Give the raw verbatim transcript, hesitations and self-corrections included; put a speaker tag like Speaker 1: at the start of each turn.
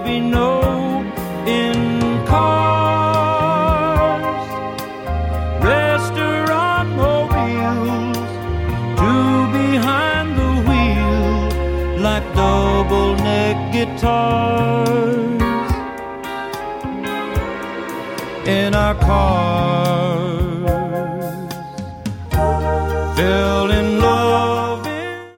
Speaker 1: be no in cars, restaurant mobiles, two behind the wheel like double neck guitars. In our cars, fill